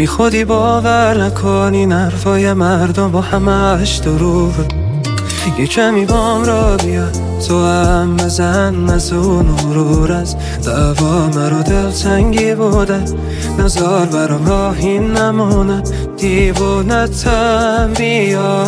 بی خودی باور نکنی نرفای مردم با همش دروغ. یه کمی بام را بیا تو هم بزن از اون غرور، از دعوا مرا دلتنگی بوده نزار برام راهی نمونه دیوونتم بیا.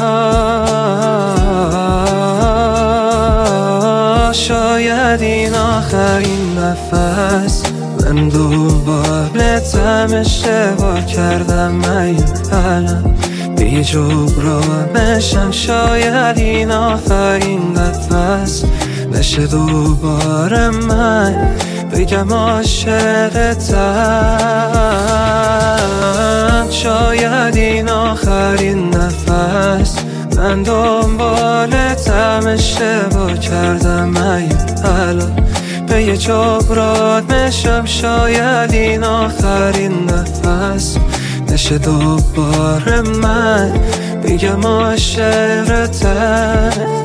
شاید این آخرین نفس من دنبالتم اشتباه کردم من الان بی جبرانشم. شاید این آخرین نفس نشه دوباره من بگم عاشقتم. شاید این آخرین نفس من دنبالتم اشتباه کردم من الان به یه جبرانشم. شاید این آخرین نفس نشه دوباره من بگم عاشقتم.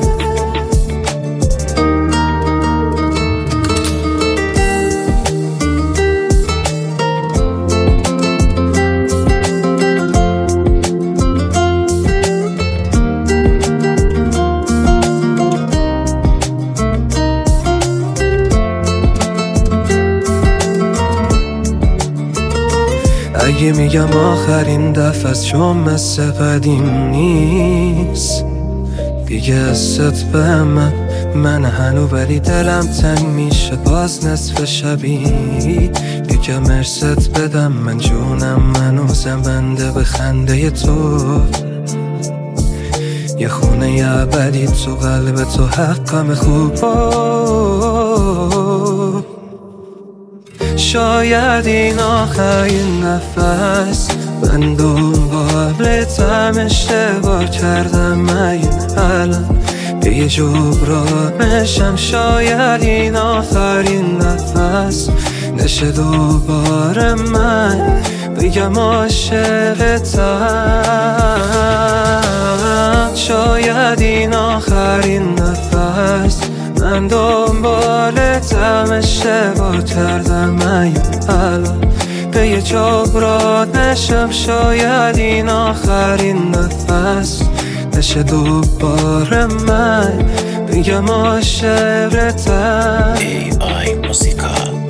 اگه میگم آخرین دفعه است چون مثل قدیم نیست دیگه ازت به من هنو ولی دلم تنگ میشه باز نصف شبی دیگه مرست بدم من جونم هنوزم بنده به خنده تو. یه خونه ابدی تو قلب تو حقم خوب. شاید این آخرین نفس من دنبالتم اشتباه کردم من الان بی جبرانشم. شاید این آخرین نفس نشه دوباره من بگم عاشقتم. شاید این آخرین نفس من دنبالتم اشتباه کردم من الان به یه جبرانشم. شاید این آخرین نفس نشه دوباره من بگم عاشقتم. AI موسیقا